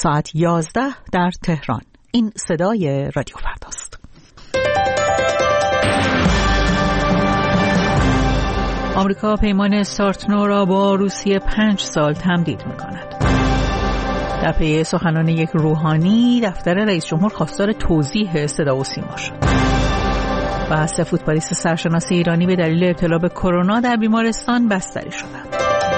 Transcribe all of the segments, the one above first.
ساعت 11 در تهران. این صدای رادیو فرداست. آمریکا پیمان START نو را با روسیه 5 سال تمدید می‌کند. در پی سخنان یک روحانی، دفتر رئیس جمهور خواستار توضیح صدا و سیما شد. و 3 فوتبالیست سرشناس ایرانی به دلیل ابتلا به کرونا در بیمارستان بستری شدند.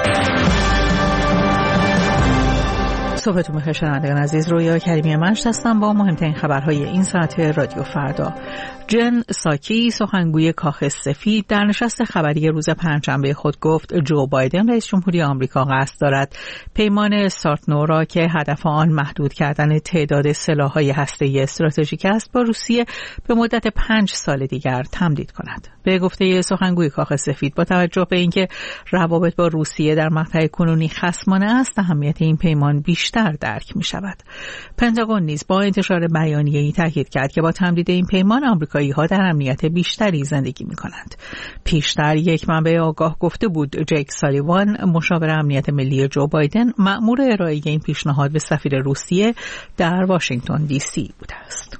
صبحتون بخیر شنوندگان عزیز، رویا کریمی مشت هستم با مهمترین خبرهای این ساعت رادیو فردا. جن ساکی، سخنگوی کاخ سفید، در نشست خبری روز پنجشنبه خود گفت جو بایدن رئیس جمهوری آمریکا قصد دارد پیمان START نو را که هدف آن محدود کردن تعداد سلاح‌های هسته‌ای استراتژیک است با روسیه به مدت 5 سال دیگر تمدید کند. به گفته سخنگوی کاخ سفید، با توجه به اینکه روابط با روسیه در مقطع کنونی خصمانه است، اهمیت این پیمان بیشتر درک می شود. پنتاگون نیز با انتشار بیانیه‌ای تاکید کرد که با تمدید این پیمان آمریکایی‌ها در امنیت بیشتری زندگی می کنند. پیشتر یک منبع آگاه گفته بود جیک سالیوان، مشاور امنیت ملی جو بایدن، مأمور ارائه این پیشنهاد به سفیر روسیه در واشنگتن دی سی بوده است.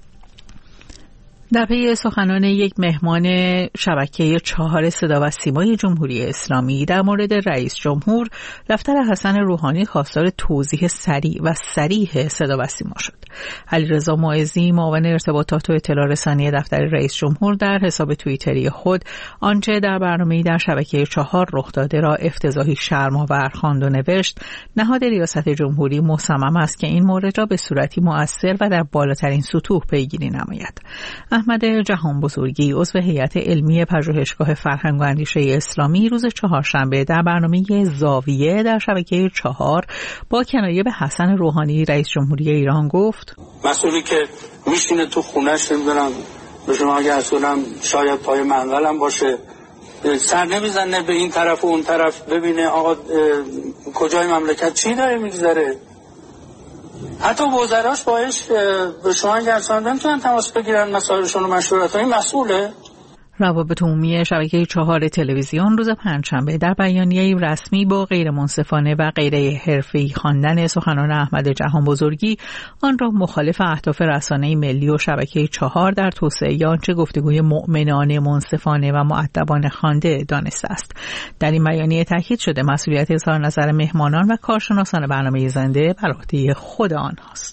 در پی سخنان یک مهمان شبکه 4 صدا و سیمای جمهوری اسلامی در مورد رئیس جمهور، دفتر حسن روحانی خواستار توضیح سریع و صریح صدا و سیما شد. علیرضا معزی، معاون ارتباطات و اطلاع رسانی دفتر رئیس جمهور، در حساب توییتری خود آنچه در برنامه‌ای در شبکه 4 رخ داده را افتضاحی شرم‌آور خواند و نوشت: نهاد ریاست جمهوری مصمم است که این مورد را به صورتی مؤثر و در بالاترین سطوح پیگیری نماید. احمد جهانبزرگی، عضو هیئت علمی پژوهشگاه فرهنگ و اندیشه اسلامی، روز چهارشنبه در برنامه زاویه در شبکه 4 با کنایه به حسن روحانی رئیس جمهوری ایران گفت: مسئولی که میشینه تو خونه‌اش، نمیدونم به شما اگه اصولم شاید پای منقلم باشه، سر نمیزنه به این طرف و اون طرف ببینه آقا کجای مملکت چی داره میگذره. حتی وزراش باش به شما اگه اصلا نمیتونن تماس بگیرن مسائلشون و مشورت‌های مسئوله. روابط عمومی شبکه 4 تلویزیون روز پنجشنبه در بیانیه‌ای رسمی با غیر منصفانه و غیر حرفه‌ای خواندن سخنان احمد جهانبزرگی آن را مخالف اهداف رسانه ملی و شبکه 4 در توسعه آنچه گفتگوی مؤمنانه، منصفانه و مؤدبانه خوانده دانسته است. در این بیانیه تاکید شده مسئولیت اظهار نظر مهمانان و کارشناسان برنامه زنده بر عهده خود آنهاست.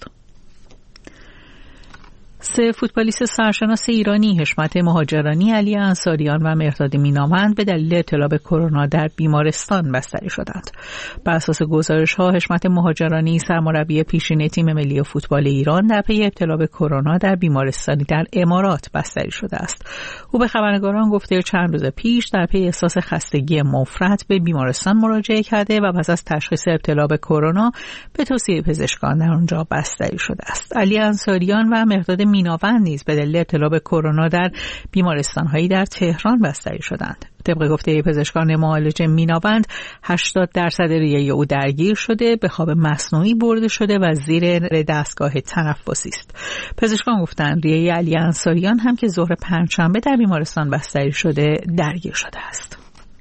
3 فوتبالیست سرشناس ایرانی، حشمت مهاجرانی، علی انصاریان و مهرداد میناوند، به دلیل ابتلا به کرونا در بیمارستان بستری شدند. بر اساس گزارش‌ها، حشمت مهاجرانی، سرمربی پیشین تیم ملی فوتبال ایران، در پی ابتلا به کرونا در بیمارستانی در امارات بستری شده است. او به خبرنگاران گفته چند روز پیش در پی احساس خستگی مفرط به بیمارستان مراجعه کرده و پس از تشخیص ابتلا به کرونا به توصیه پزشکان در آنجا بستری شده است. علی انصاریان و مهرداد میناوند نیز به دلیل ابتلا به کرونا در بیمارستان‌هایی در تهران بستری شدند. طبق گفته پزشکان معالج میناوند، 80% ریه او درگیر شده، به خواب مصنوعی برده شده و زیر دستگاه تنفسی است. پزشکان گفتند ریه علی انصاریان هم که ظهر پنجشنبه در بیمارستان بستری شده درگیر شده است.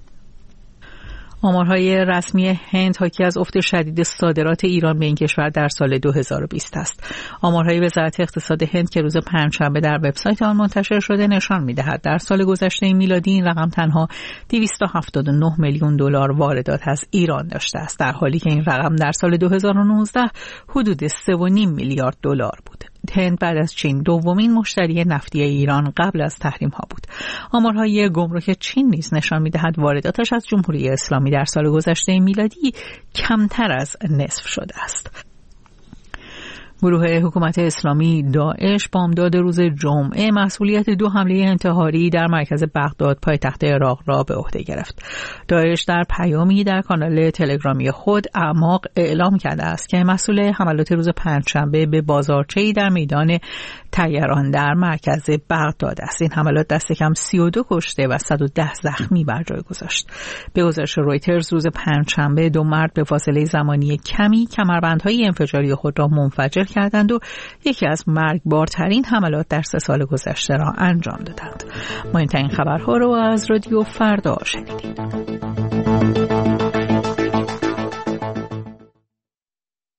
آمارهای رسمی هند حاکی از افت شدید صادرات ایران به این کشور در سال 2020 است. آمارهای وزارت اقتصاد هند که روز پنجشنبه در وبسایت آن منتشر شده نشان می‌دهد در سال گذشته میلادی این رقم تنها 279 میلیون دلار واردات از ایران داشته است، در حالی که این رقم در سال 2019 حدود 3.5 میلیارد دلار بود. هند بعد از چین دومین مشتری نفتی ایران قبل از تحریم ها بود. آمارهای گمرک چین نیز نشان می‌دهد وارداتش از جمهوری اسلامی در سال گذشته میلادی کمتر از نصف شده است. گروه حکومت اسلامی داعش بامداد روز جمعه مسئولیت 2 حمله انتحاری در مرکز بغداد پایتخت عراق را به عهده گرفت. داعش در پیامی در کانال تلگرامی خود اعماق اعلام کرده است که مسئول حملات روز پنجشنبه به بازارچه‌ای در میدان طیران در مرکز بغداد است. این حملات دست کم 32 کشته و 110 زخمی بر جای گذاشت. به گزارش رویترز روز پنجشنبه 2 مرد به فاصله زمانی کمی کمربندهای انفجاری خود را منفجر کردند و یکی از مرگبارترین حملات در 3 سال گذشته را انجام دادند. مهمترین خبرها رو از رادیو فردا شنیدید.